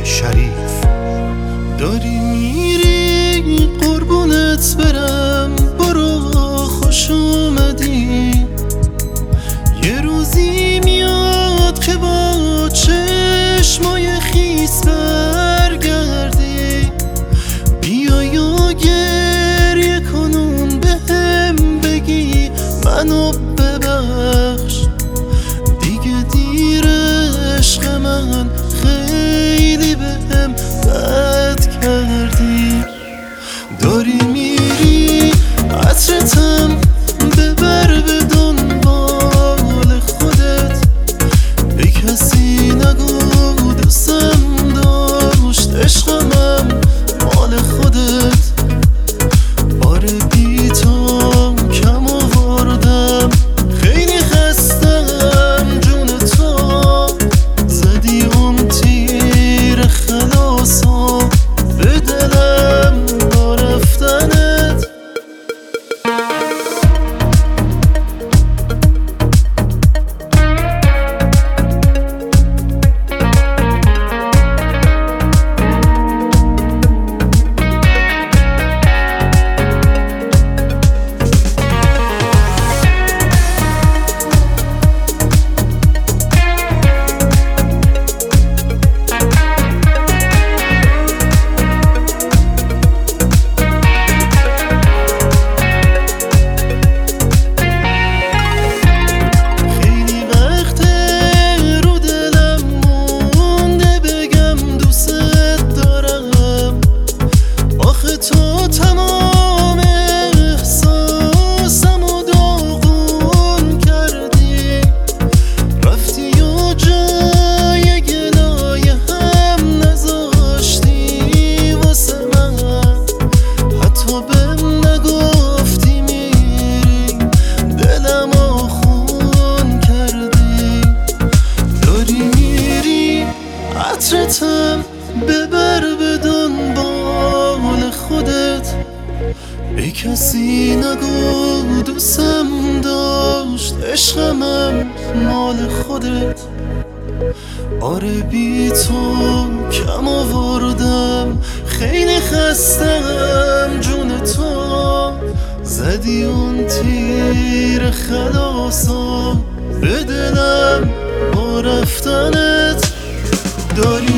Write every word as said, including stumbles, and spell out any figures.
شریف. داری میری قربونت برم، برو خوش اومدی. یه روزی میاد که با چشمای خیس برگردی، بیا یا گریه کنون بهم بگی منو ببخش. دیگه دیر عشق من، خیلی بهم بد کردی. داری میری عطرتم ببر به دنبال خودت، به کسی نگو دوستم داشت عشقمم مال خودت. آره بی تو کم آوردم، خیلی خستم جون تو. زدی اون تیر خلاصو به دلم با رفتنت. عطرتم ببر به دنبال خودت، به کسی نگو دوستم داشت عشقمم مال خودت. آره بی تو کم آوردم، خیلی خستم جون تو. زدی اون تیر خلاصو به دلم با رفتنت. داری